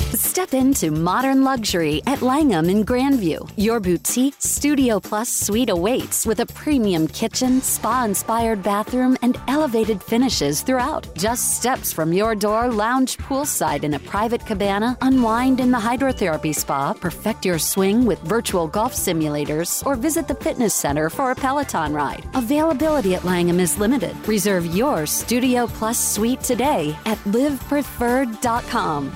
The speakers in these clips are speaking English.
Step into modern luxury at Langham in Grandview. Your boutique Studio Plus suite awaits with a premium kitchen, spa-inspired bathroom, and elevated finishes throughout. Just steps from your door, lounge poolside in a private cabana, unwind in the hydrotherapy spa, perfect your swing with virtual golf simulators, or visit the fitness center for a Peloton ride. Availability at Langham is limited. Reserve your Studio Plus suite today at livepreferred.com.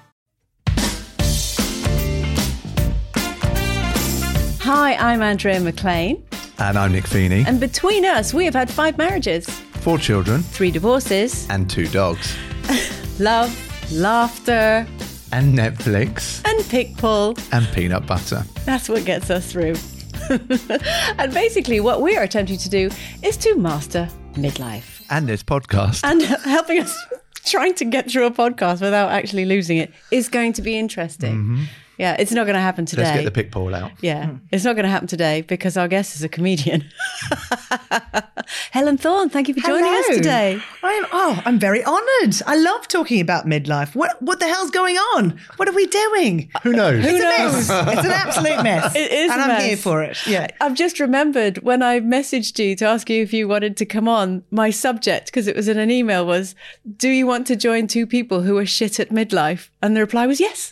Hi, I'm Andrea McLean. And I'm Nick Feeney. And between us, we have had 5 marriages, 4 children, 3 divorces, and 2 dogs. love, laughter, And Netflix. and pig pull. And peanut butter. That's what gets us through. And basically, what we are attempting to do is to master midlife. And this podcast. And helping us trying to get through a podcast without actually losing it is going to be interesting. Mm-hmm. Yeah, it's not going to happen today. Let's get the pig pull out. Yeah, it's not going to happen today because our guest is a comedian. Helen Thorne, thank you for joining us today. I'm very honoured. I love talking about midlife. What the hell's going on? What are we doing? Who knows? It's a mess. It's an absolute mess. It is and a I'm mess. here for it. Yeah. I've just remembered when I messaged you to ask you if you wanted to come on, my subject, because it was in an email, was, do you want to join 2 people who are shit at midlife? And the reply was yes.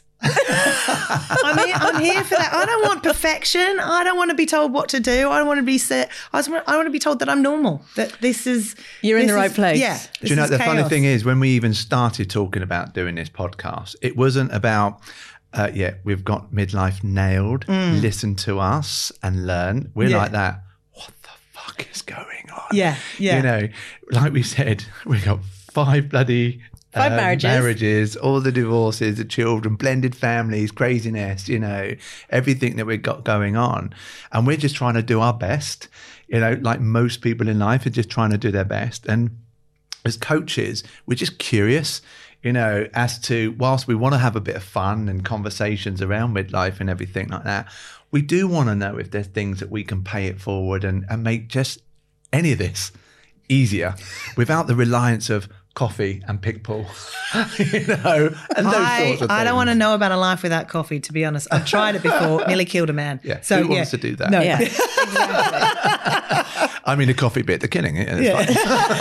I'm here for that. I don't want perfection. I don't want to be told what to do. I don't want to be set. I want to be told that I'm normal. That this is You're in the right place. Yeah. Do you know, the funny thing is, when we even started talking about doing this podcast, it wasn't about, we've got midlife nailed. Listen to us and learn. We're like that. What the fuck is going on? Yeah. You know, like we said, we got 5 bloody 5 marriages, all the divorces, the children, blended families, craziness, you know, everything that we've got going on. And we're just trying to do our best, you know, like most people in life are just trying to do their best. And as coaches, we're just curious, you know, as to, whilst we want to have a bit of fun and conversations around midlife and everything like that, we do want to know if there's things that we can pay it forward and make just any of this easier without the reliance of coffee and pig pull, you know, and those sorts of things. I don't want to know about a life without coffee, to be honest. I've tried it before, nearly killed a man. Yeah, so who wants to do that? No, Yeah. exactly. I mean, the coffee bit, the killing it. It's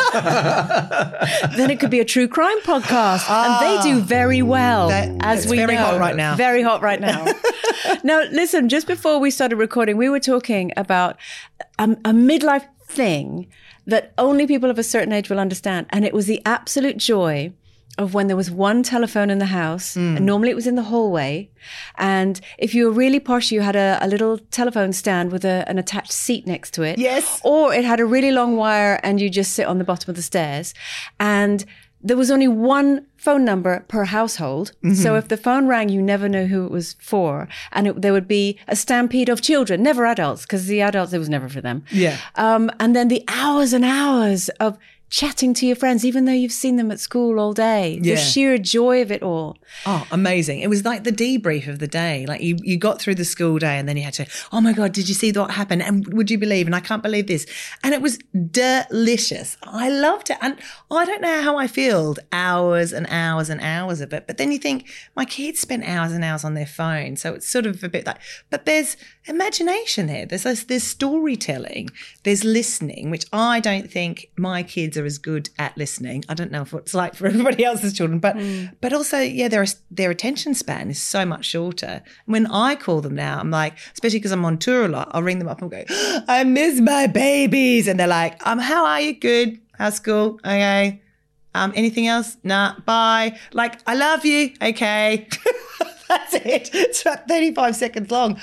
fine. Then it could be a true crime podcast. And they do very well, as it's we very know. hot right now. Very hot right now. Now, listen, just before we started recording, we were talking about a midlife thing that only people of a certain age will understand. And it was the absolute joy of when there was one telephone in the house, and normally it was in the hallway. And if you were really posh, you had a little telephone stand with an attached seat next to it. Yes. Or it had a really long wire and you just sit on the bottom of the stairs. And there was only one phone number per household. Mm-hmm. So if the phone rang, you never know who it was for. And there would be a stampede of children, never adults, because the adults, it was never for them. Yeah. And then the hours and hours of chatting to your friends, even though you've seen them at school all day. The Yeah. sheer joy of it all. Oh, amazing. It was like the debrief of the day. Like you got through the school day and then you had to, oh my God, did you see what happened? And would you believe? And I can't believe this. And it was delicious. I loved it. And I don't know how I feel hours and hours and hours of it. But then you think, my kids spent hours and hours on their phone. So it's sort of a bit like, but there's imagination there. There's storytelling. There's listening, which I don't think my kids are as good at listening. I don't know what it's like for everybody else's children, but also, yeah, their attention span is so much shorter. When I call them now, I'm like, especially because I'm on tour a lot, I'll ring them up and go, I miss my babies. And they're like, how are you? Good. How's school? Okay. Anything else? Nah, bye. Like, I love you. Okay. That's it. It's about 35 seconds long.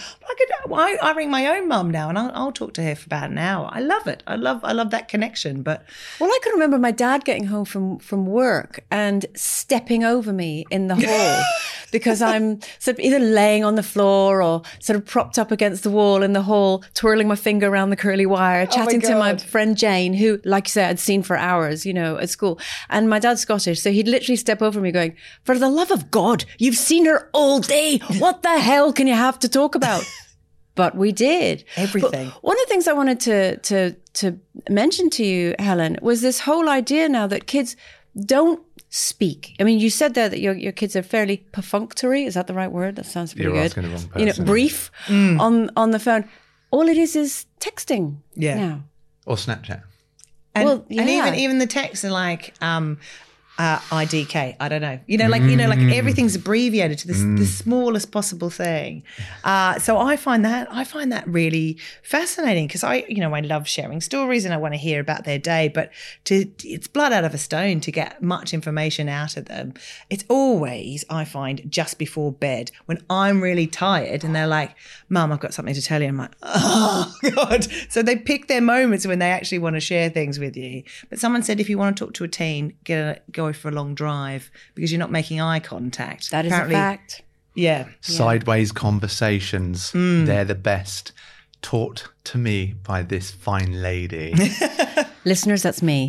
I ring my own mum now and I'll talk to her for about an hour. I love it. I love that connection. But Well, I can remember my dad getting home from work and stepping over me in the hall because I'm sort of either laying on the floor or sort of propped up against the wall in the hall, twirling my finger around the curly wire, chatting to my friend Jane, who, like you said, I'd seen for hours, you know, at school. And my dad's Scottish, so he'd literally step over me going, for the love of God, you've seen her all day. What the hell can you have to talk about? But we did. Everything. But one of the things I wanted to mention to you, Helen, was this whole idea now that kids don't speak. I mean, you said there that your kids are fairly perfunctory. Is that the right word? That sounds pretty You're good. asking the wrong person. Brief on the phone. All it is texting now. Or Snapchat. And, Well, and yeah. even the texts are like IDK. I don't know. Like everything's abbreviated to the smallest possible thing. So I find that really fascinating because I love sharing stories and I want to hear about their day. But it's blood out of a stone to get much information out of them. It's always, I find, just before bed when I'm really tired and they're like, "Mum, I've got something to tell you." I'm like, "Oh God!" So they pick their moments when they actually want to share things with you. But someone said if you want to talk to a teen, go for a long drive because you're not making eye contact. That is a fact. Yeah. Sideways conversations, they're the best. Taught to me by this fine lady. Listeners, that's me.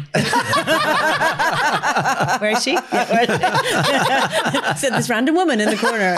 Where is she? Said this random woman in the corner.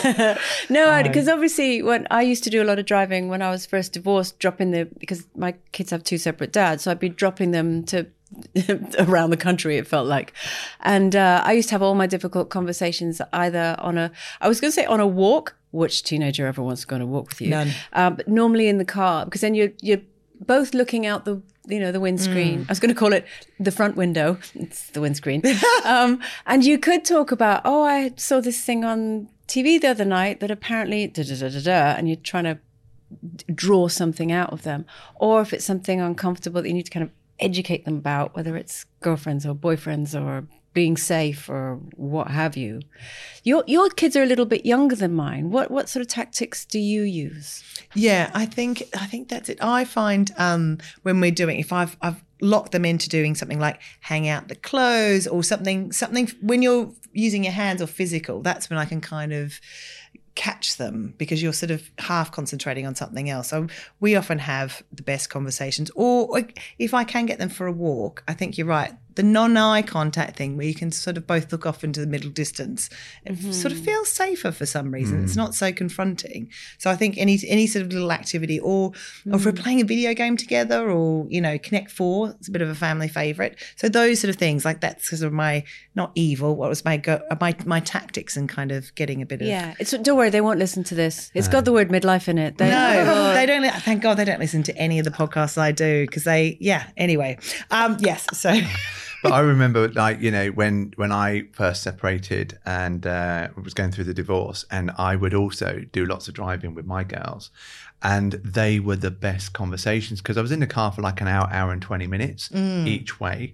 No, because obviously when I used to do a lot of driving when I was first divorced, because my kids have two separate dads, so I'd be dropping them to around the country, it felt like. And I used to have all my difficult conversations either on a walk. Which teenager ever wants to go on a walk with you? None. But normally in the car, because then you're both looking out the windscreen. I was going to call it the front window. It's the windscreen. And you could talk about, I saw this thing on TV the other night that apparently and you're trying to draw something out of them. Or if it's something uncomfortable that you need to kind of educate them about, whether it's girlfriends or boyfriends or being safe or what have you. Your kids are a little bit younger than mine. What sort of tactics do you use? Yeah, I think that's it. I find when we're doing, if I've locked them into doing something like hang out the clothes or something when you're using your hands or physical, that's when I can kind of catch them because you're sort of half concentrating on something else. So we often have the best conversations. Or if I can get them for a walk, I think you're right. The non-eye contact thing where you can sort of both look off into the middle distance, it sort of feels safer for some reason. It's not so confronting. So I think any sort of little activity or if we're playing a video game together or, Connect 4, it's a bit of a family favourite. So those sort of things, like that's sort of my, not evil, what was my tactics and kind of getting a bit of... Yeah, don't worry, they won't listen to this. It's got the word midlife in it. They don't. Thank God they don't listen to any of the podcasts I do because anyway. Yes, so... But I remember, when I first separated and was going through the divorce, and I would also do lots of driving with my girls, and they were the best conversations because I was in the car for like an hour and 20 minutes each way,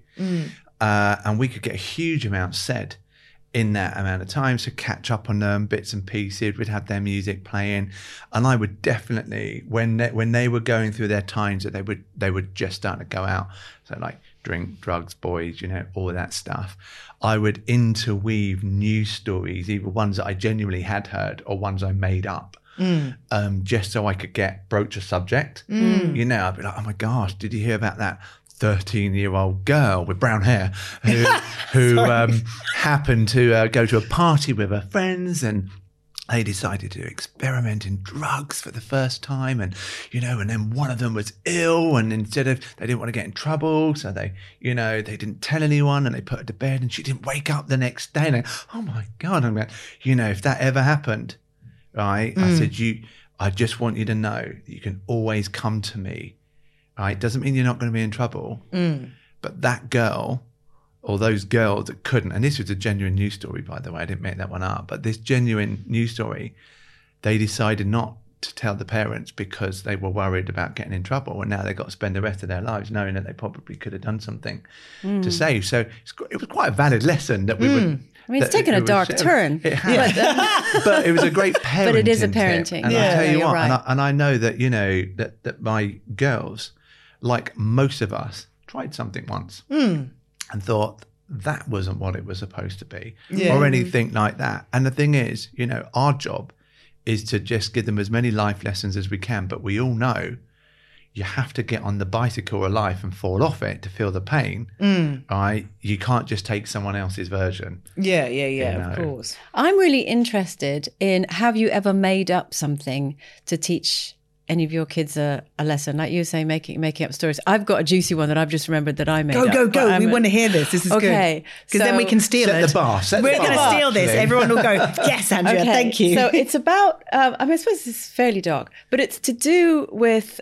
and we could get a huge amount said in that amount of time, so catch up on them bits and pieces. We'd have their music playing, and I would definitely when they were going through their times that they would just start to go out, so like drink, drugs, boys, all of that stuff. I would interweave news stories, either ones that I genuinely had heard or ones I made up, just so I could broach a subject. I'd be like, oh my gosh, did you hear about that 13-year-old girl with brown hair who happened to go to a party with her friends and they decided to experiment in drugs for the first time, and then one of them was ill, and they didn't want to get in trouble, so they didn't tell anyone, and they put her to bed, and she didn't wake up the next day. And oh my God, I'm like, if that ever happened, right? I said, I just want you to know that you can always come to me, right? Doesn't mean you're not going to be in trouble, but that girl. Or those girls that couldn't, and this was a genuine news story, by the way, I didn't make that one up, but this genuine news story, they decided not to tell the parents because they were worried about getting in trouble, and now they've got to spend the rest of their lives knowing that they probably could have done something to save. So it was quite a valid lesson that we would... I mean, it's taken a dark turn. It has. But it was a great parenting But it is a tip. parenting. And I'll tell you what, right. and I know that, that my girls, like most of us, tried something once. And thought that wasn't what it was supposed to be or anything like that. And the thing is, our job is to just give them as many life lessons as we can. But we all know you have to get on the bicycle of life and fall off it to feel the pain. Right? You can't just take someone else's version. Yeah, of course. I'm really interested in, have you ever made up something to teach any of your kids a lesson, like you were saying, making up stories. I've got a juicy one that I've just remembered that I made. Go. We want to hear this. This is okay, good. Because then we can steal Set it. the bar. We're going to steal this. Everyone will go, yes, Andrea, Okay, thank you. So it's about, I suppose it's fairly dark, but it's to do with,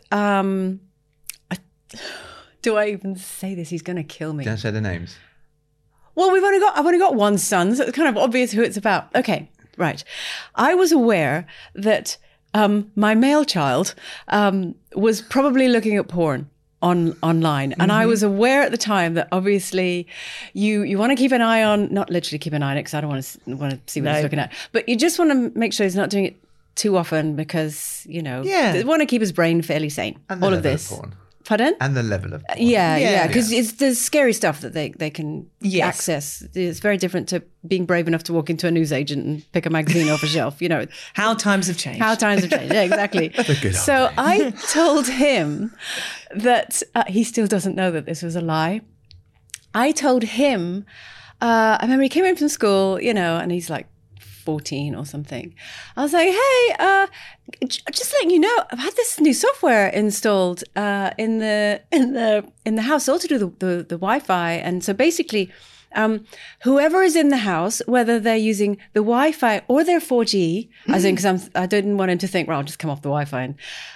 do I even say this? He's going to kill me. Don't say the names. Well, I've only got one son, so it's kind of obvious who it's about. Okay, right. I was aware that my male child was probably looking at porn online, and I was aware at the time that obviously you want to keep an eye on, not literally keep an eye on it because I don't want to see what he's looking at, but you just want to make sure he's not doing it too often because they want to keep his brain fairly sane. And the all of level this. porn. Pardon? And the level of porn. Yeah, because there's scary stuff that they can Yes. access. It's very different to being brave enough to walk into a newsagent and pick a magazine off a shelf. How times have changed. How times have changed. Yeah, exactly. good So old I told him that he still doesn't know that this was a lie. I told him, I remember he came in from school, and he's like 14 or something. I was like, hey, just letting you know, I've had this new software installed in the house, all to do the Wi-Fi. And so basically, whoever is in the house, whether they're using the Wi-Fi or their 4G, as in, because I didn't want him to think, well, I'll just come off the Wi-Fi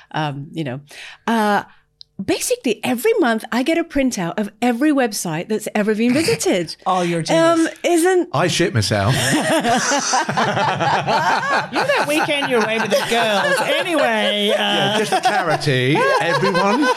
and, basically, every month I get a printout of every website that's ever been visited. Oh, you're genius. I shit myself. You that weekend you're away with the girls. Anyway. Just for clarity, everyone.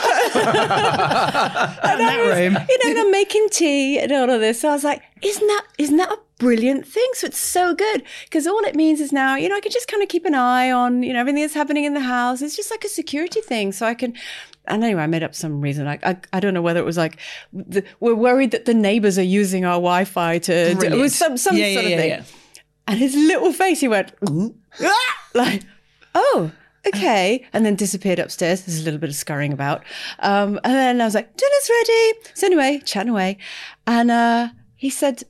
In that room. And I'm making tea and all of this. So I was like, isn't that a brilliant thing? So it's so good because all it means is now, I can just kind of keep an eye on, everything that's happening in the house. It's just like a security thing. So I can, and anyway, I made up some reason. I don't know whether it was like, we're worried that the neighbors are using our Wi-Fi to, it was some sort of thing. Yeah. And his little face, he went, like, oh, okay. And then disappeared upstairs. There's a little bit of scurrying about. And then I was like, dinner's ready. So anyway, chatting away. And he said,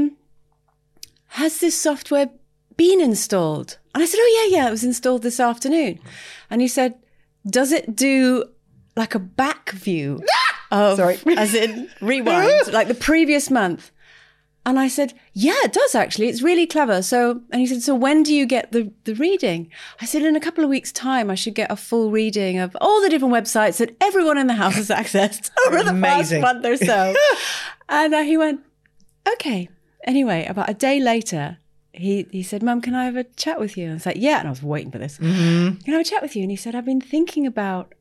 has this software been installed? And I said, oh, yeah, it was installed this afternoon. And he said, does it do like a back view of, as in rewind, like the previous month? And I said, yeah, it does actually. It's really clever. So, and he said, so when do you get the reading? I said, in a couple of weeks' time, I should get a full reading of all the different websites that everyone in the house has accessed over the past month or so. And he went, okay. Anyway, about a day later, he said, Mum, can I have a chat with you? And I was like, yeah. And I was waiting for this. Can I have a chat with you? And he said, I've been thinking about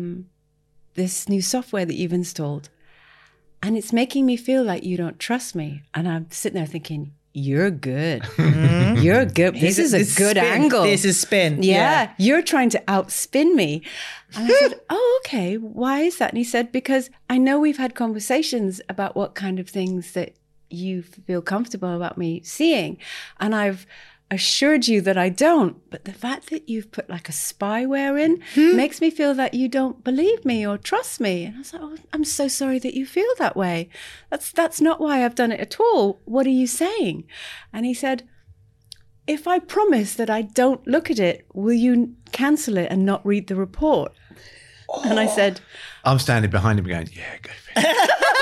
this new software that you've installed. And it's making me feel like you don't trust me. And I'm sitting there thinking, you're good. You're good. This is a good angle. This is spin. Yeah. You're trying to outspin me. And I said, oh, okay. Why is that? And he said, because I know we've had conversations about what kind of things that you feel comfortable about me seeing. And I've assured you that I don't. But the fact that you've put like a spyware in makes me feel that you don't believe me or trust me. And I was like, oh, I'm so sorry that you feel that way. That's not why I've done it at all. What are you saying? And he said, if I promise that I don't look at it, will you cancel it and not read the report? Oh. And I said, I'm standing behind him going, yeah, go for it.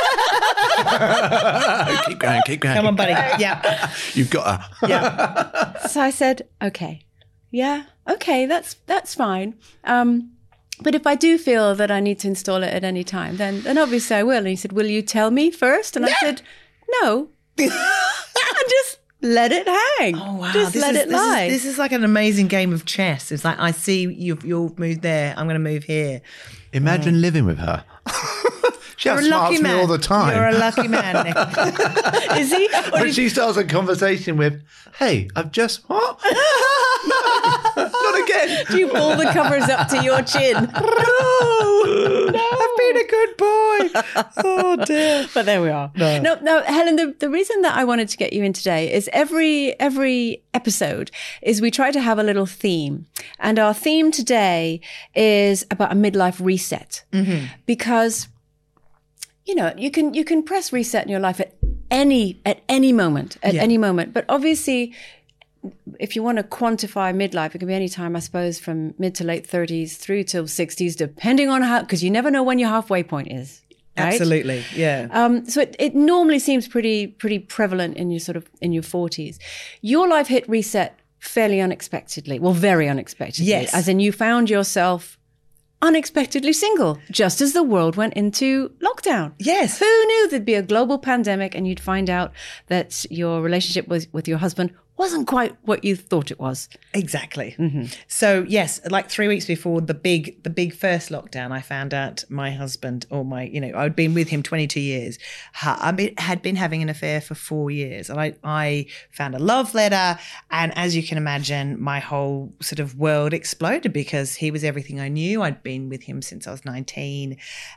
Keep going. Come on, buddy. Yeah. You've got her. Yeah. So I said, okay. Yeah. Okay. That's fine. But if I do feel that I need to install it at any time, then obviously I will. And he said, will you tell me first? And I said, no. And just let it hang. Oh, wow. Just let it lie. This is like an amazing game of chess. It's like, I see you'll move there. I'm going to move here. Imagine living with her. She outsmarts me all the time. You're a lucky man, Nick. Is he? When she starts a conversation with, hey, I've just, what? Not again. Do you pull the covers up to your chin? No. I've been a good boy. Oh, dear. But there we are. No, Helen, the reason that I wanted to get you in today is every episode is we try to have a little theme. And our theme today is about a midlife reset. Mm-hmm. Because you can press reset in your life at any moment, but obviously if you want to quantify midlife, it can be any time, I suppose, from mid to late 30s through till 60s, depending on how, because you never know when your halfway point is. Right? Absolutely, yeah. So it normally seems pretty prevalent in your in your 40s. Your life hit reset fairly unexpectedly. Well, very unexpectedly. Yes. As in you found yourself unexpectedly single, just as the world went into lockdown. Yes. Who knew there'd be a global pandemic and you'd find out that your relationship with your husband wasn't quite what you thought it was. Exactly. Mm-hmm. So yes, like 3 weeks before the big first lockdown, I found out my husband, or I'd been with him 22 years, had been having an affair for 4 years. And I found a love letter. And as you can imagine, my whole sort of world exploded because he was everything I knew. I'd been with him since I was 19.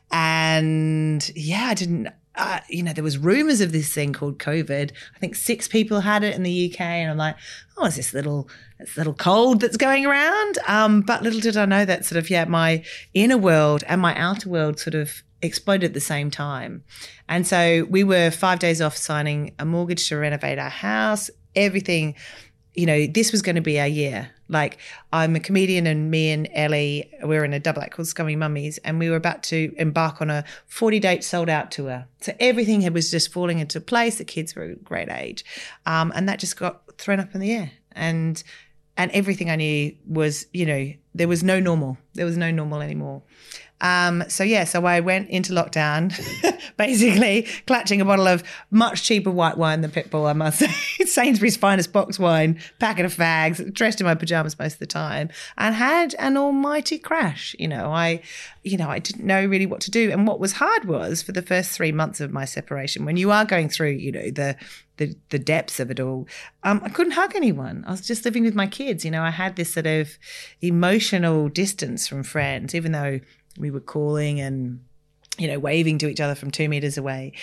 And yeah, I didn't... there was rumors of this thing called COVID. I think 6 people had it in the UK, and I'm like, oh, it's this little cold that's going around. But little did I know that sort of, my inner world and my outer world sort of exploded at the same time. And so we were 5 days off signing a mortgage to renovate our house. Everything, this was going to be our year. Like, I'm a comedian, and me and Ellie, we're in a double act called Scummy Mummies, and we were about to embark on a 40-date sold-out tour. So everything was just falling into place. The kids were a great age. And that just got thrown up in the air. And everything I knew was, there was no normal. There was no normal anymore. So I went into lockdown, basically clutching a bottle of much cheaper white wine than Pitbull, I must say, Sainsbury's finest box wine, packet of fags, dressed in my pajamas most of the time, and had an almighty crash. I didn't know really what to do. And what was hard was, for the first 3 months of my separation, when you are going through, the depths of it all, I couldn't hug anyone. I was just living with my kids. I had this sort of emotional distance from friends, even though we were calling and, waving to each other from 2 meters away.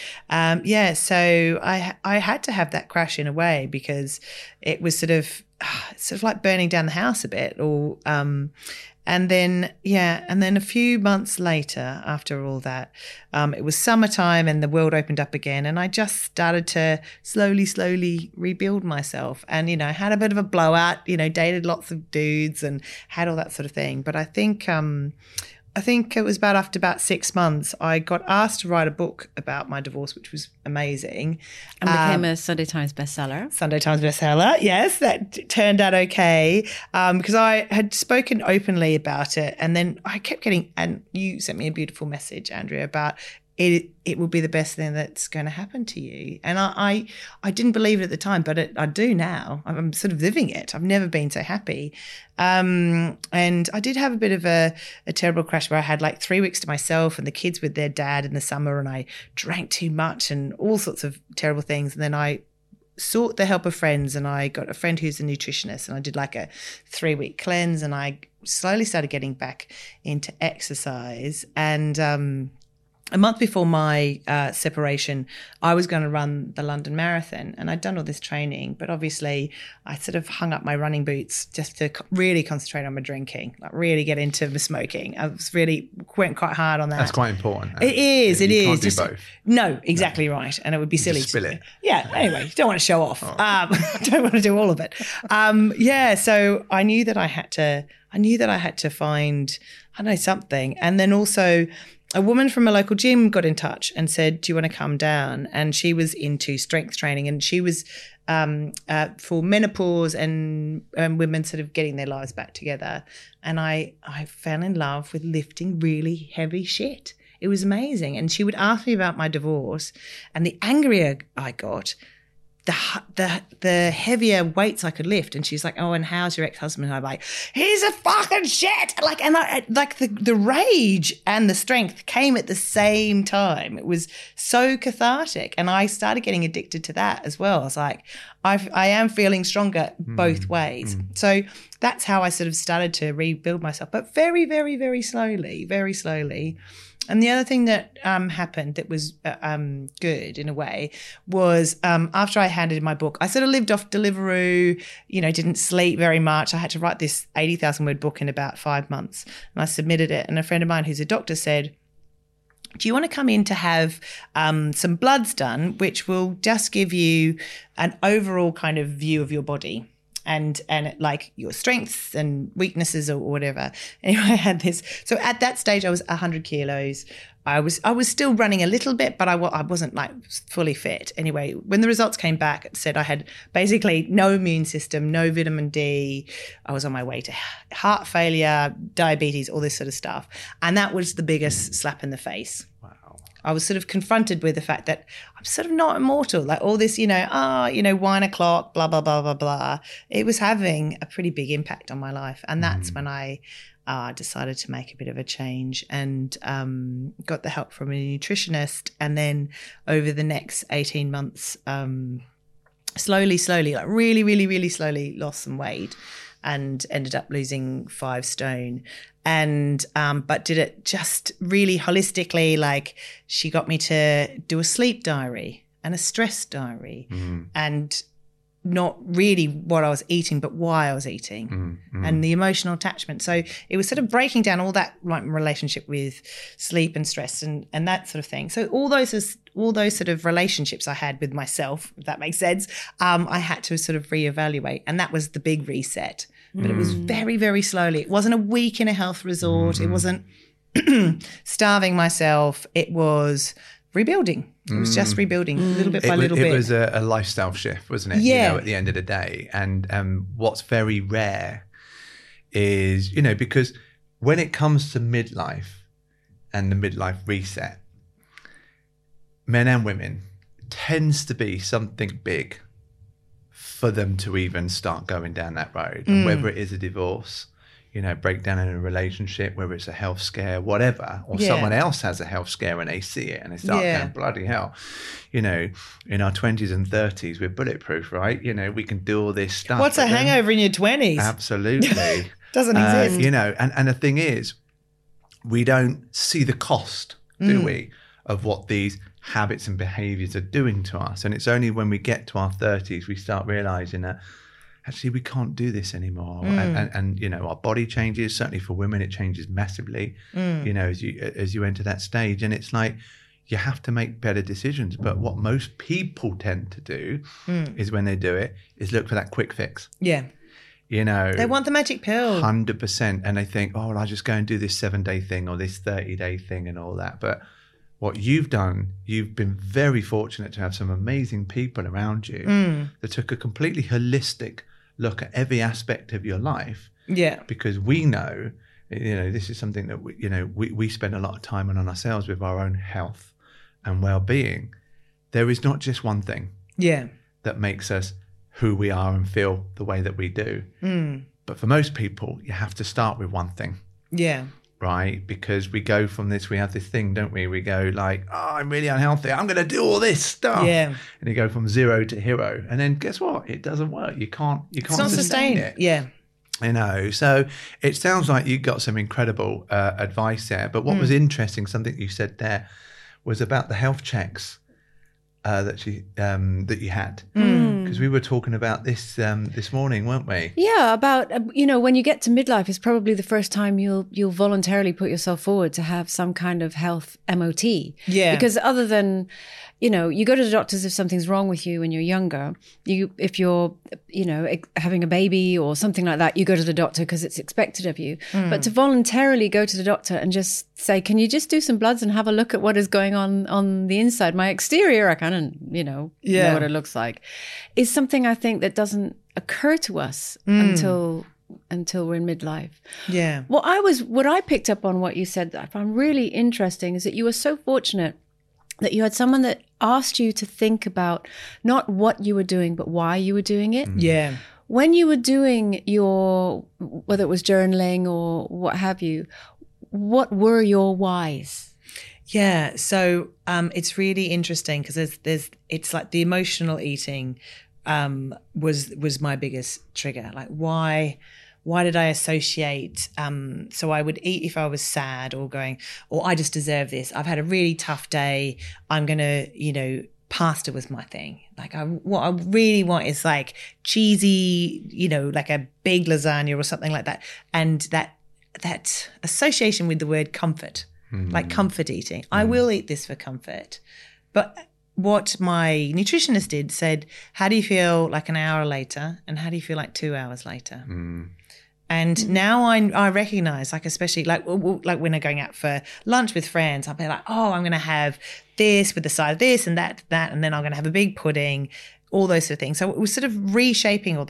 So I had to have that crash in a way, because it was sort of like burning down the house a bit. And then a few months later, after all that, it was summertime and the world opened up again, and I just started to slowly rebuild myself. And, I had a bit of a blowout, dated lots of dudes and had all that sort of thing. But I think it was after about 6 months, I got asked to write a book about my divorce, which was amazing. And became a Sunday Times bestseller. Sunday Times bestseller, yes. That turned out okay, because I had spoken openly about it. And then I kept getting, and you sent me a beautiful message, Andrea, about it will be the best thing that's going to happen to you. And I didn't believe it at the time, but I do now. I'm sort of living it. I've never been so happy. And I did have a bit of a terrible crash where I had like 3 weeks to myself and the kids with their dad in the summer, and I drank too much and all sorts of terrible things. And then I sought the help of friends, and I got a friend who's a nutritionist, and I did like a 3-week cleanse, and I slowly started getting back into exercise. And a month before my separation, I was going to run the London Marathon, and I'd done all this training, but obviously I sort of hung up my running boots just to really concentrate on my drinking, like really get into the smoking. I went quite hard on that. That's quite important. It is. You can't do both. No, exactly right. And it would be silly. Just spill it. Yeah. Anyway, you don't want to show off. Don't want to do all of it. So I knew that I had to find, something. And then also, a woman from a local gym got in touch and said, do you want to come down? And she was into strength training, and she was for menopause and women sort of getting their lives back together. And I fell in love with lifting really heavy shit. It was amazing. And she would ask me about my divorce, and the angrier I got, the heavier weights I could lift. And she's like, oh, and how's your ex-husband? And I'm like, he's a fucking shit. The rage and the strength came at the same time. It was so cathartic. And I started getting addicted to that as well. I was like, I am feeling stronger both ways. So that's how I sort of started to rebuild myself, but very, very, very slowly, very slowly. And the other thing that happened that was good in a way was after I handed in my book, I sort of lived off Deliveroo, didn't sleep very much. I had to write this 80,000 word book in about 5 months, and I submitted it. And a friend of mine who's a doctor said, do you want to come in to have some bloods done, which will just give you an overall kind of view of your body? and like your strengths and weaknesses or whatever. Anyway, I had this. So at that stage, I was 100 kilos. I was still running a little bit, but I wasn't like fully fit. Anyway, when the results came back, it said I had basically no immune system, no vitamin D. I was on my way to heart failure, diabetes, all this sort of stuff. And that was the biggest slap in the face. Wow. I was sort of confronted with the fact that I'm sort of not immortal. Like all this, wine o'clock, blah, blah, blah, blah, blah. It was having a pretty big impact on my life. And that's when I decided to make a bit of a change and got the help from a nutritionist. And then over the next 18 months, slowly, like really, really, really slowly lost some weight and ended up losing 5 stone. And but did it just really holistically. Like she got me to do a sleep diary and a stress diary and not really what I was eating, but why I was eating and the emotional attachment. So it was sort of breaking down all that like relationship with sleep and stress and that sort of thing. So all those sort of relationships I had with myself, if that makes sense, I had to sort of reevaluate. And that was the big reset. But it was very, very slowly. It wasn't a week in a health resort. It wasn't starving myself. It was rebuilding. It was just rebuilding little bit by little bit. It was a lifestyle shift, wasn't it? Yeah. At the end of the day. And what's very rare is, because when it comes to midlife and the midlife reset, men and women, tends to be something big for them to even start going down that road. And whether it is a divorce, breakdown in a relationship, whether it's a health scare, whatever, or someone else has a health scare and they see it and they start going, bloody hell, in our 20s and 30s, we're bulletproof, right? We can do all this stuff. What's a hangover in your 20s? Absolutely. Doesn't exist. And the thing is, we don't see the cost, do we, of what these habits and behaviors are doing to us. And it's only when we get to our 30s, we start realizing that actually we can't do this anymore. And our body changes. Certainly for women, it changes massively, as you enter that stage. And it's like, you have to make better decisions. But what most people tend to do is when they do it, is look for that quick fix. Yeah. They want the magic pill. 100%. And they think, oh, well, I'll just go and do this 7-day thing or this 30-day thing and all that. But what you've done, you've been very fortunate to have some amazing people around you that took a completely holistic look at every aspect of your life. Yeah. Because we know, this is something that we spend a lot of time on ourselves with our own health and well-being. There is not just one thing that makes us who we are and feel the way that we do. But for most people, you have to start with one thing. Yeah. Right? Because we go from this, we have this thing, don't we? We go like, oh, I'm really unhealthy. I'm going to do all this stuff. Yeah. And you go from 0 to hero. And then guess what? It doesn't work. You can't it's not sustain it. Yeah. So it sounds like you got some incredible advice there. But what was interesting, something you said there, was about the health checks that you had. Because we were talking about this this morning, weren't we? Yeah, about when you get to midlife, it's probably the first time you'll voluntarily put yourself forward to have some kind of health MOT. Yeah, because other than you go to the doctors if something's wrong with you when you're younger. If you're having a baby or something like that, you go to the doctor because it's expected of you. But to voluntarily go to the doctor and just say, can you just do some bloods and have a look at what is going on the inside? My exterior, I kind of know what it looks like, is something I think that doesn't occur to us until we're in midlife. Yeah. What I picked up on what you said that I found really interesting is that you were so fortunate that you had someone that asked you to think about not what you were doing, but why you were doing it. Yeah. When you were doing whether it was journaling or what have you, what were your whys? Yeah. So it's really interesting because it's like the emotional eating was my biggest trigger. Like why did I associate? So I would eat if I was sad or going, or I just deserve this. I've had a really tough day. I'm going to, pasta was my thing. Like what I really want is like cheesy, like a big lasagna or something like that. And that association with the word comfort, like comfort eating. I will eat this for comfort. But what my nutritionist did said, how do you feel like an hour later and how do you feel like 2 hours later? And now I recognize, like, especially like when I'm going out for lunch with friends, I'll be like, oh, I'm going to have this with the side of this and that, and then I'm going to have a big pudding, all those sort of things. So it was sort of reshaping all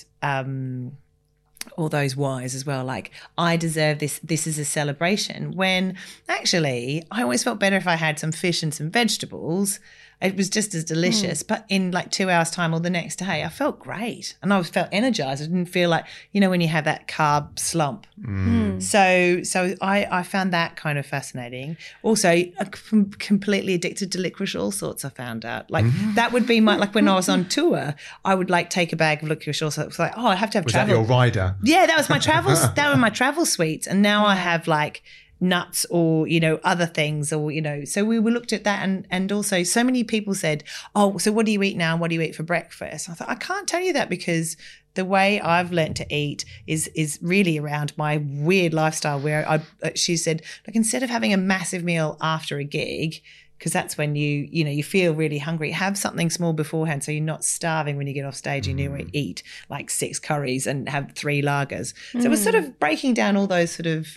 those whys as well. Like, I deserve this. This is a celebration. When actually, I always felt better if I had some fish and some vegetables. It was just as delicious. But in like 2 hours time or the next day, I felt great and I felt energized. I didn't feel like, when you have that carb slump. So I found that kind of fascinating. Also, I'm completely addicted to licorice all sorts, I found out. Like that would be like when I was on tour, I would like take a bag of licorice all sorts. Like, I have to have travel. Was that your rider? Yeah, that was my travel. That were my travel sweets. And now I have like nuts or, other things or, so we looked at that and also so many people said, oh, so what do you eat now? What do you eat for breakfast? I thought, I can't tell you that because the way I've learned to eat is really around my weird lifestyle where she said, like, instead of having a massive meal after a gig, because that's when you feel really hungry, have something small beforehand so you're not starving when you get off stage and you eat like 6 curries and have 3 lagers. So it was sort of breaking down all those sort of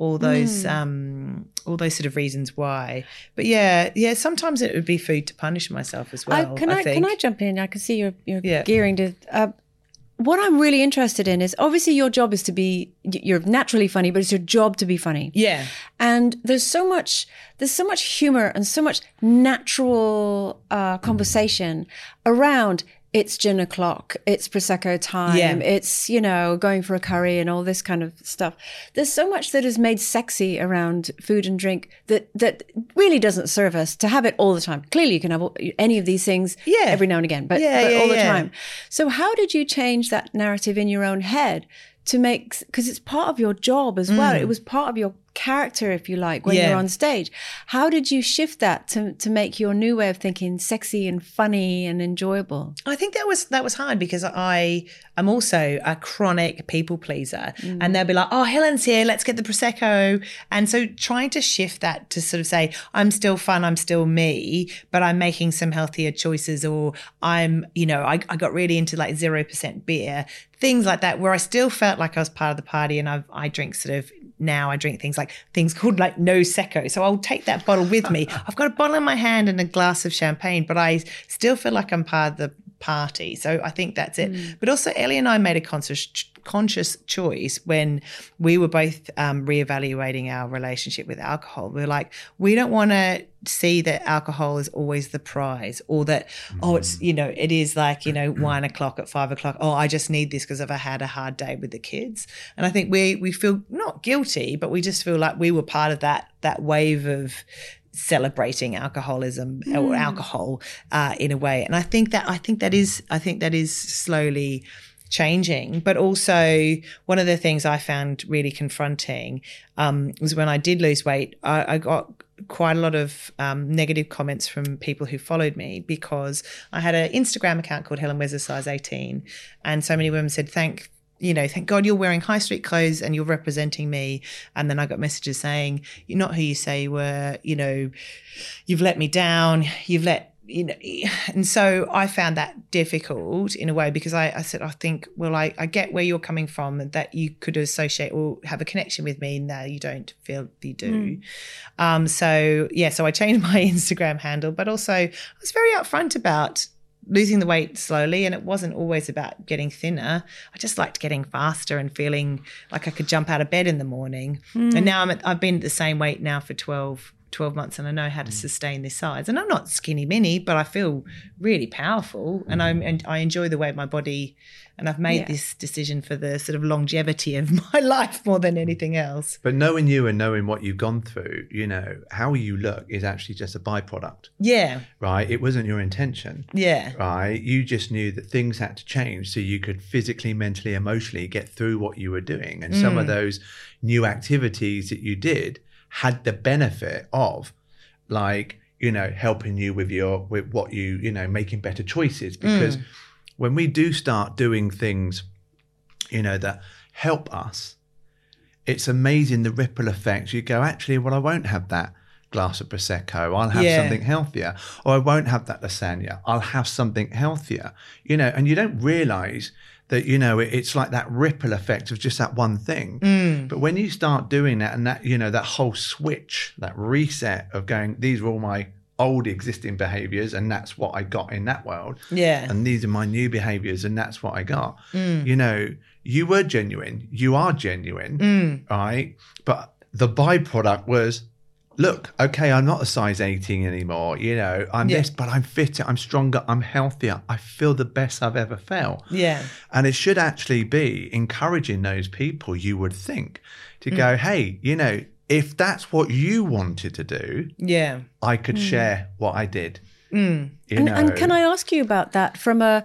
reasons why. But yeah, sometimes it would be food to punish myself as well. Can I jump in? I can see you're gearing to. What I'm really interested in is obviously your job is to be. You're naturally funny, but it's your job to be funny. Yeah. And there's so much humor and so much natural conversation around. It's gin o'clock, it's Prosecco time, it's, going for a curry and all this kind of stuff. There's so much that is made sexy around food and drink that really doesn't serve us to have it all the time. Clearly you can have any of these things every now and again, but all the time. So how did you change that narrative in your own head to make, because it's part of your job as well. It was part of your character, if you like, when you're on stage. How did you shift that to make your new way of thinking sexy and funny and enjoyable? I think that was hard because I am also a chronic people pleaser, and they'll be like, "Oh, Helen's here, let's get the Prosecco." And so trying to shift that to sort of say, I'm still fun, I'm still me, but I'm making some healthier choices, or I'm, I got really into like 0% beer, things like that, where I still felt like I was part of the party, and I drink now I drink things called like no secco. So I'll take that bottle with me. I've got a bottle in my hand and a glass of champagne, but I still feel like I'm part of the party. So I think that's it. But also Ellie and I made a conscious choice when we were both reevaluating our relationship with alcohol. We're like, we don't want to see that alcohol is always the prize, or that, it's, it is like, 1 o'clock at 5 o'clock. Oh, I just need this because I've had a hard day with the kids. And I think we feel not guilty, but we just feel like we were part of that wave of celebrating alcoholism or alcohol in a way. And I think that is slowly changing. But also one of the things I found really confronting was when I did lose weight, I got quite a lot of negative comments from people who followed me because I had an Instagram account called Helen Wezza Size 18, and so many women said, thank God you're wearing high street clothes and you're representing me. And then I got messages saying, you're not who you say you were, you've let me down, and so I found that difficult in a way because I said, I think, well, I get where you're coming from, and that you could associate or have a connection with me. Now you don't feel you do. So I changed my Instagram handle, but also I was very upfront about losing the weight slowly, and it wasn't always about getting thinner. I just liked getting faster and feeling like I could jump out of bed in the morning. And now I've been at the same weight now for 12 months, and I know how to sustain this size. And I'm not skinny mini, but I feel really powerful, and I enjoy the way my body, and I've made this decision for the sort of longevity of my life more than anything else. But knowing you and knowing what you've gone through, how you look is actually just a byproduct. Yeah. Right? It wasn't your intention. Yeah. Right? You just knew that things had to change so you could physically, mentally, emotionally get through what you were doing. And some of those new activities that you did had the benefit of helping you with what you making better choices, because when we do start doing things that help us, it's amazing the ripple effects. You go, actually, well, I won't have that glass of Prosecco. I'll have Yeah. something healthier. Or I won't have that lasagna. I'll have something healthier. You know, and you don't realize that, you know, it's like that ripple effect of just that one thing. But when you start doing that, and that, you know, that whole switch, that reset of going, these are all my old existing behaviors, and that's what I got in that world. Yeah. And these are my new behaviors, and that's what I got. You know, you were genuine. You are genuine, right? But the byproduct was, look, okay, I'm not a size 18 anymore. You know, I'm this, but I'm fitter, I'm stronger, I'm healthier. I feel the best I've ever felt. Yeah. And it should actually be encouraging those people, you would think, to go, hey, you know, if that's what you wanted to do, Yeah. I could share what I did. And can I ask you about that from a,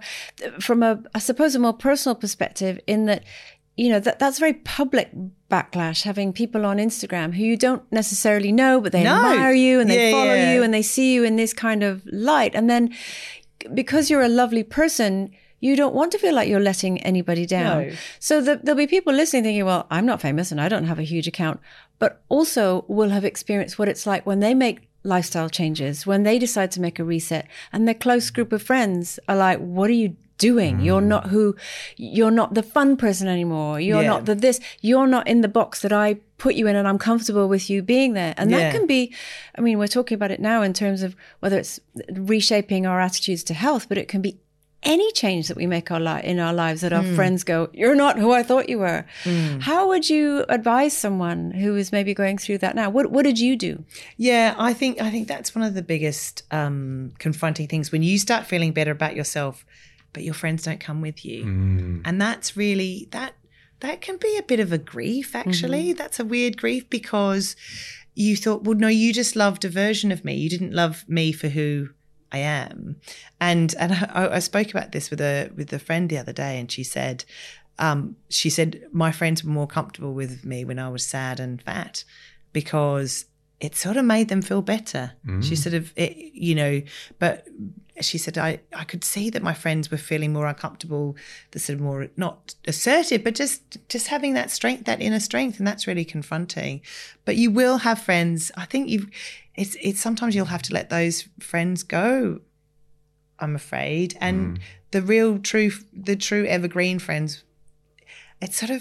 I suppose, a more personal perspective, in that, you know, that's very public backlash, having people on Instagram who you don't necessarily know, but they admire you and they follow you and they see you in this kind of light. And then because you're a lovely person, you don't want to feel like you're letting anybody down. No. So there'll be people listening thinking, well, I'm not famous and I don't have a huge account, but also will have experienced what it's like when they make lifestyle changes, when they decide to make a reset, and their close group of friends are like, what are you doing? You're not the fun person anymore. You're not the this, you're not in the box that I put you in, and I'm comfortable with you being there. And that can be, I mean, we're talking about it now in terms of whether it's reshaping our attitudes to health, but it can be any change that we make in our lives that our friends go, you're not who I thought you were. How would you advise someone who is maybe going through that now? What did you do? Yeah, I think that's one of the biggest confronting things, when you start feeling better about yourself, but your friends don't come with you. And that's really, that can be a bit of a grief, actually. That's a weird grief, because you thought, well, no, you just loved a version of me. You didn't love me for who I am. And I spoke about this with a friend the other day, and she said my friends were more comfortable with me when I was sad and fat, because it sort of made them feel better. She sort of, but she said, I could see that my friends were feeling more uncomfortable, the sort of more, not assertive, but just having that strength, that inner strength. And that's really confronting. But you will have friends. I think it's sometimes you'll have to let those friends go, I'm afraid. And the true evergreen friends, it's sort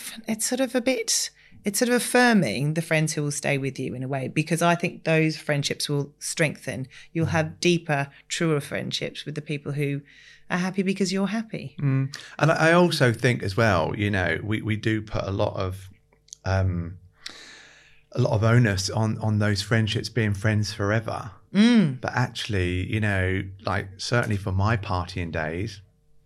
of affirming the friends who will stay with you in a way, because I think those friendships will strengthen. You'll have deeper, truer friendships with the people who are happy because you're happy. And I also think as well, you know, we do put a lot of onus on those friendships being friends forever. But actually, you know, like certainly for my partying days,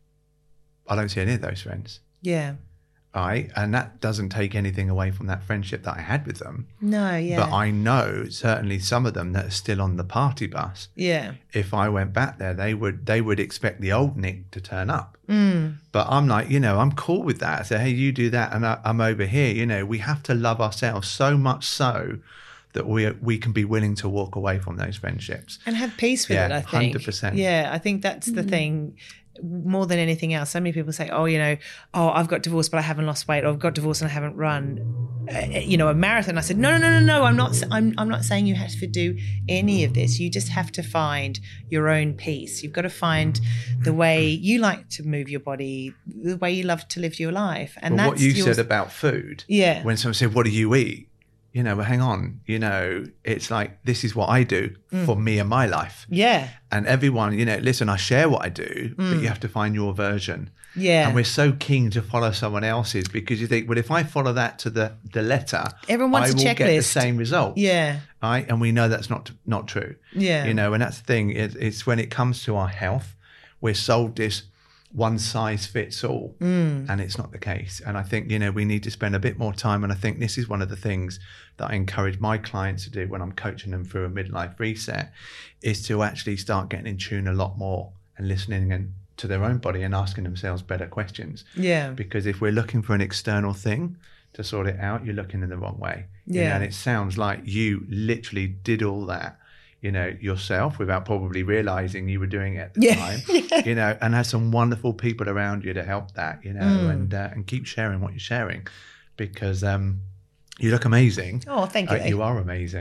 I don't see any of those friends. Yeah. Right. And that doesn't take anything away from that friendship that I had with them. No, yeah. But I know certainly some of them that are still on the party bus. Yeah. If I went back there, they would expect the old Nick to turn up. But I'm like, you know, I'm cool with that. I say, hey, you do that, and I'm over here. You know, we have to love ourselves so much so that we can be willing to walk away from those friendships And have peace with it, I think. 100%. Yeah, I think that's the thing. More than anything else, so many people say, I've got divorced but I haven't lost weight, or I've got divorced and I haven't run a marathon. I said, no, I'm not saying you have to do any of this. You just have to find your own peace. You've got to find the way you like to move your body, the way you love to live your life. And well, that's what you said about food, when someone said, what do you eat? You know, well, hang on, you know, it's like, this is what I do for me and my life. Yeah. And everyone, you know, listen, I share what I do, but you have to find your version. Yeah. And we're so keen to follow someone else's, because you think, well, if I follow that to the letter, everyone wants I a will checklist. get the same result. Yeah. Right. And we know that's not true. Yeah. You know, and that's the thing. It's when it comes to our health, we're sold this one size fits all, and it's not the case. And I think, you know, we need to spend a bit more time. And I think this is one of the things that I encourage my clients to do when I'm coaching them through a midlife reset, is to actually start getting in tune a lot more and listening to their own body and asking themselves better questions. Yeah. Because if we're looking for an external thing to sort it out, you're looking in the wrong way. You know, and it sounds like you literally did all that, you know, yourself without probably realizing you were doing it at the time, you know, and have some wonderful people around you to help that, you know, and keep sharing what you're sharing, because you look amazing. Oh, thank you. You are amazing.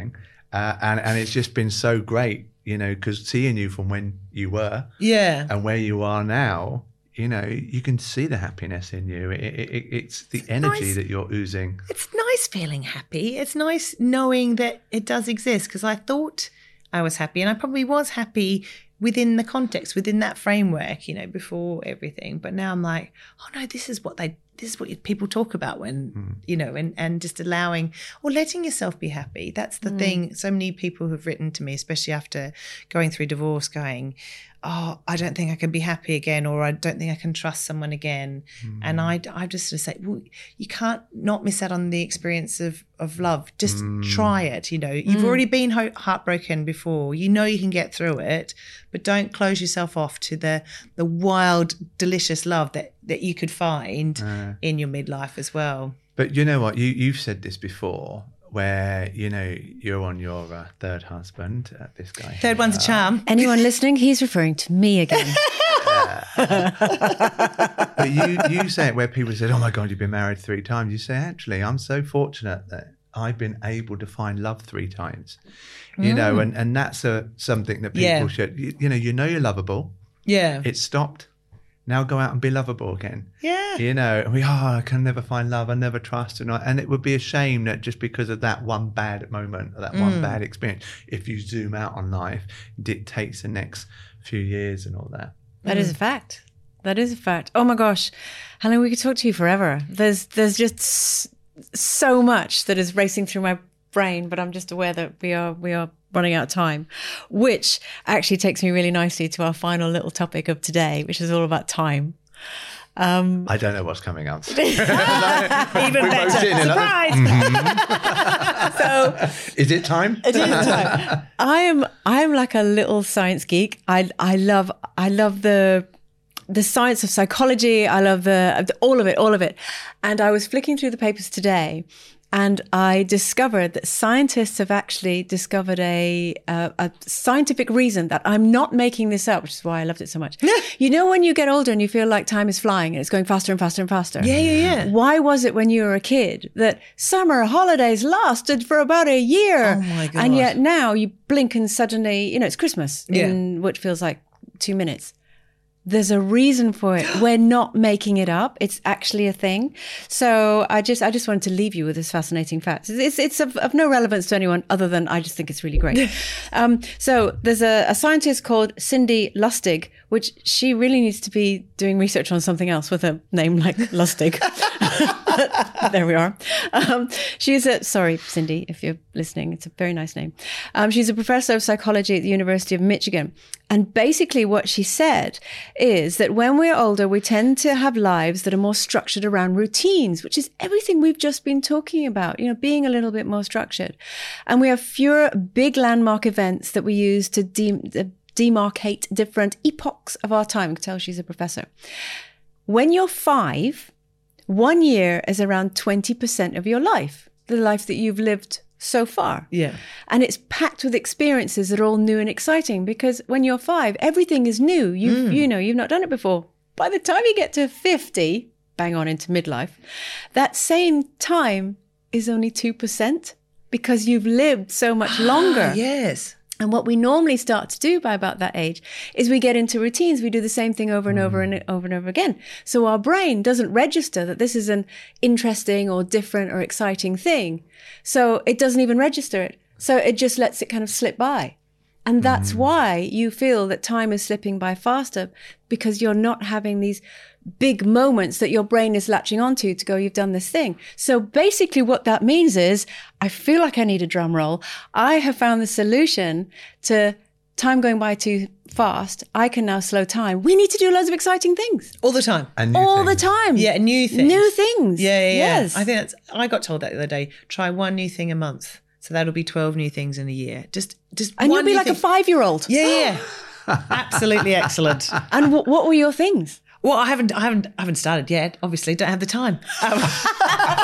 And it's just been so great, you know, because seeing you from when you were and where you are now, you know, you can see the happiness in you. It's the energy that you're oozing. It's nice feeling happy. It's nice knowing that it does exist, because I thought I was happy, and I probably was happy within the context, within that framework, you know, before everything. But now I'm like, oh no, this is what people talk about when, you know, and just allowing or letting yourself be happy. That's the thing. So many people have written to me, especially after going through divorce, going, oh, I don't think I can be happy again, or I don't think I can trust someone again. And I just sort of say, well, you can't not miss out on the experience of love. Just try it. You know, you've already been heartbroken before. You know you can get through it, but don't close yourself off to the wild, delicious love that you could find in your midlife as well. But you know what? You've said this before, where, you know, you're on your third husband, this guy. Third one's a charm. Anyone listening? He's referring to me again. But you say it where people said, oh my God, you've been married 3 times. You say, actually, I'm so fortunate that I've been able to find love 3 times. You know, and that's something that people should, you know you're lovable. Yeah. It stopped. Now go out and be lovable again. Yeah. You know, I can never find love. I never trust. And it would be a shame that just because of that one bad moment or that one bad experience, if you zoom out on life, dictates the next few years and all that. That is a fact. That is a fact. Oh my gosh. Helen, we could talk to you forever. There's just so much that is racing through my brain, but I'm just aware that we are running out of time, which actually takes me really nicely to our final little topic of today, which is all about time. I don't know what's coming up. Even better. Surprise! So, is it time? It is time. I am like a little science geek. I love the science of psychology. I love all of it. And I was flicking through the papers today, and I discovered that scientists have actually discovered a scientific reason that I'm not making this up, which is why I loved it so much. You know, when you get older and you feel like time is flying and it's going faster and faster and faster. Yeah. Why was it when you were a kid that summer holidays lasted for about a year? Oh my God. And yet now you blink and suddenly, you know, it's Christmas in what feels like 2 minutes. There's a reason for it. We're not making it up. It's actually a thing. So I just wanted to leave you with this fascinating fact. It's of no relevance to anyone other than I just think it's really great. So there's a scientist called Cindy Lustig, which she really needs to be doing research on something else with a name like Lustig. There we are. Sorry, Cindy, if you're listening, it's a very nice name. She's a professor of psychology at the University of Michigan. And basically what she said is that when we're older, we tend to have lives that are more structured around routines, which is everything we've just been talking about, you know, being a little bit more structured. And we have fewer big landmark events that we use to demarcate different epochs of our time. I can tell she's a professor. When you're 5, 1 year is around 20% of your life, the life that you've lived so far. Yeah. And it's packed with experiences that are all new and exciting, because when you're 5, everything is new. You've not done it before. By the time you get to 50, bang on into midlife, that same time is only 2% because you've lived so much longer. Yes. And what we normally start to do by about that age is we get into routines. We do the same thing over and over and over and over again. So our brain doesn't register that this is an interesting or different or exciting thing. So it doesn't even register it. So it just lets it kind of slip by. And that's why you feel that time is slipping by faster, because you're not having these big moments that your brain is latching onto to go, you've done this thing. So basically what that means is, I feel like I need a drum roll. I have found the solution to time going by too fast. I can now slow time. We need to do loads of exciting things. All the time. All the time. Yeah, new things. New things. Yeah. Yes. I got told that the other day, try one new thing a month. So that'll be 12 new things in a year. Just and one you'll be like a 5-year-old. Yeah. Absolutely excellent. And what were your things? Well, I haven't started yet. Obviously, don't have the time.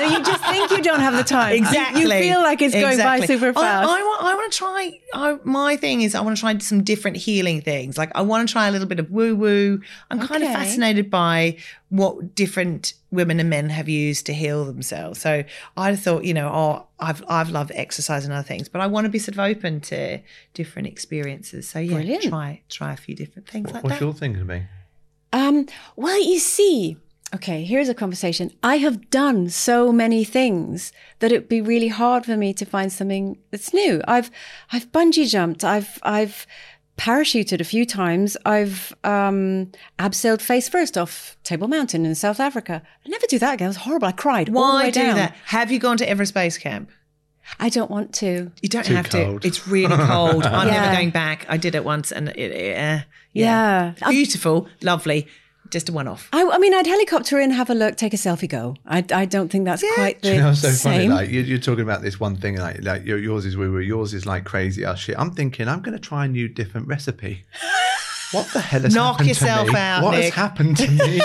you just think you don't have the time. Exactly. You feel like it's going by super fast. I want to try. My thing is, I want to try some different healing things. Like I want to try a little bit of woo woo. I'm kind of fascinated by what different women and men have used to heal themselves. So I thought, I've loved exercise and other things, but I want to be sort of open to different experiences. So yeah, Brilliant. try a few different things like What's that. your thing to be? Well, you see, okay, here's a conversation. I have done so many things that it'd be really hard for me to find something that's new. I've bungee jumped. I've parachuted a few times. I've abseiled face first off Table Mountain in South Africa. I'd never do that again. It was horrible. I cried all the Why way do down. that? Have you gone to Everest Base Camp? I don't want to. You don't Too have cold. to. It's really cold. I'm Yeah. never going back. I did it once, and Yeah. beautiful, lovely. Just a one-off. I mean, I'd helicopter in, have a look, take a selfie, go. I don't think that's quite the You know, it's so funny. same. Like you're talking about this one thing, like yours is woo-woo, yours is like crazy ass shit. I'm thinking I'm going to try a new different recipe. What the hell has Knock happened yourself to me? out, What Nick. has happened to me?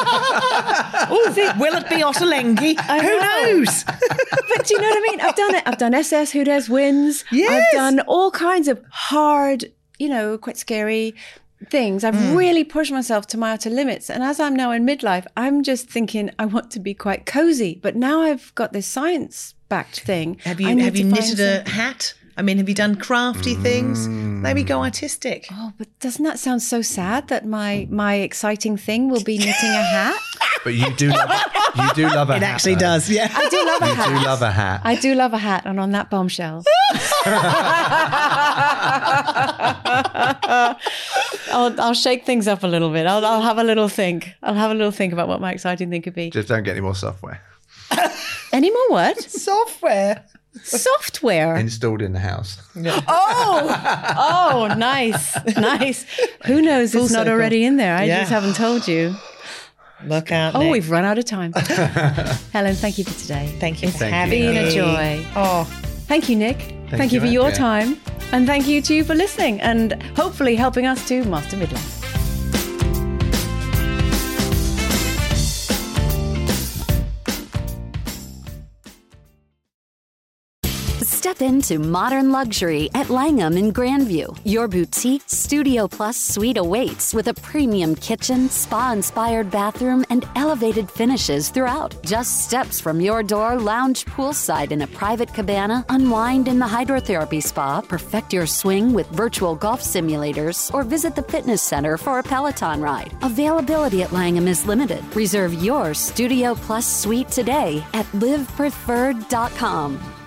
Will it be Ottolenghi? Who knows? But do you know what I mean? I've done it. I've done SS, Who Dares Wins. Yes. I've done all kinds of hard, quite scary things. I've really pushed myself to my outer limits. And as I'm now in midlife, I'm just thinking I want to be quite cozy. But now I've got this science-backed thing. Have I you need to find knitted a hat? I mean, have you done crafty things? Maybe go artistic. Oh, but doesn't that sound so sad that my exciting thing will be knitting a hat? But you do love a hat. It actually though. does, yeah. I do love a You hat. do love a hat. I do love a hat, and on that bombshell, I'll shake things up a little bit. I'll have a little think. I'll have a little think about what my exciting thing could be. Just don't get any more software Any more what? Software. Software. installed in the house. Oh, nice. Who knows Full it's not circle. already in there? I Yeah. just haven't told you. Look out, Oh, Nick. we've run out of time. Helen, thank you for today. Thank you for Thank you. having me. Been a joy. Oh, Thank you, Nick. Thank you for you, your Andrea. time. And thank you to you for listening and hopefully helping us to master midlife. Step into modern luxury at Langham in Grandview. Your boutique Studio Plus suite awaits with a premium kitchen, spa-inspired bathroom, and elevated finishes throughout. Just steps from your door, lounge poolside in a private cabana, unwind in the hydrotherapy spa, perfect your swing with virtual golf simulators, or visit the fitness center for a Peloton ride. Availability at Langham is limited. Reserve your Studio Plus suite today at livepreferred.com.